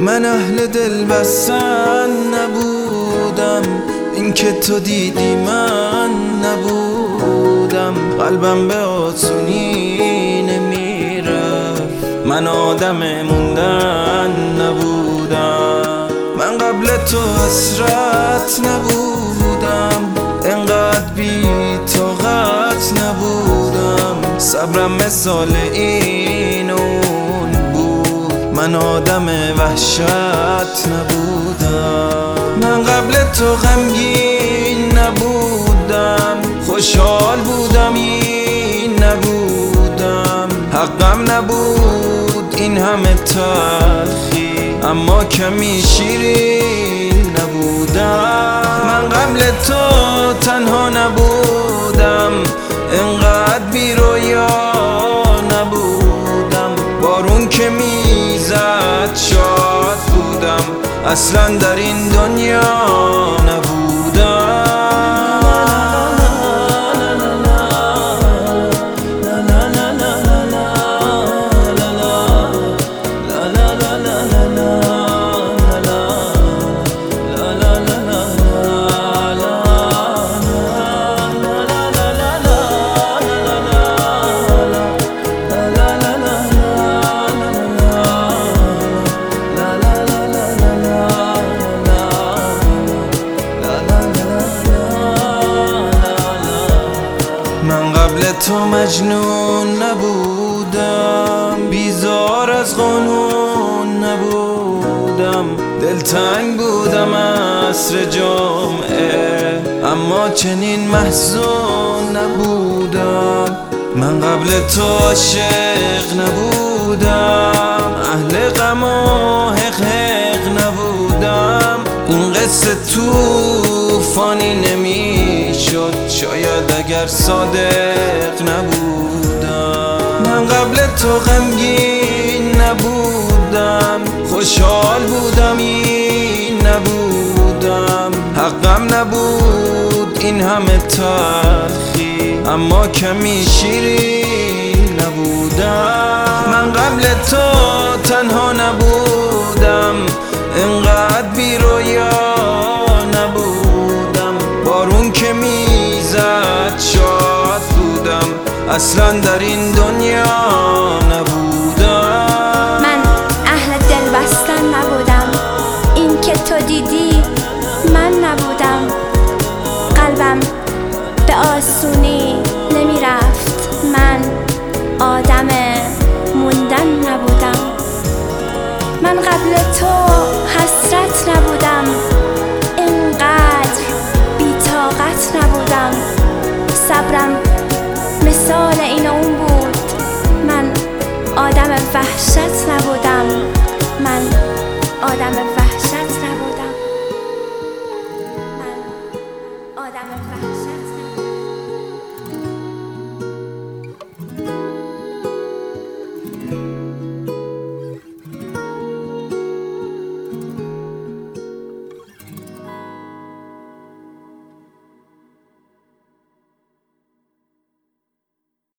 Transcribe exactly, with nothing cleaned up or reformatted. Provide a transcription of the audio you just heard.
من اهل دل بستن نبودم، این که تو دیدی من نبودم. قلبم به آسونی نمیرفت، من آدم موندن نبودم. من قبل تو حسرت نبودم، انقدر بی طاقت نبودم. صبرم مثال این اون بود، من آدم وحشت نبودم. من قبل تو غمگین نبودم، خوشحال بودم این نبودم. حقم نبود این همه تلخی، اما کمی شیرین نبودم. من قبل تو تنها نبودم، انقدر بی رویا نبودم. بارون که میزد شاد بودم، اصلا در این دنیا نبودم. من قبل تو مجنون نبودم، بیزار از قانون نبودم. دلتنگ بودم عصر جمعه، اما چنین محزون نبودم. من قبل تو عاشق نبودم، اهل غم و حق حق نبودم. این قصه توفانی نمیشد شاید اگر صادق نبودم. من قبل تو غمگین نبودم، خوشحال بودم این نبودم. حقم نبود این همه تلخی، اما کمی شیرین نبودم. من قبل تو تنها نبودم، انقدر بی رویا نبودم. بارون که میزد شاد بودم، اصلا در این دنیا نبودم. من اهل دل بستن نبودم، این که تو دیدی من نبودم. قلبم به آسونی نمیرفت، من آدم موندن نبودم. من قبل تو حسرت نبودم، اینقدر بی طاقت نبودم. صبرم مثال این اون بود، من آدم وحشت نبودم. من آدم وحشت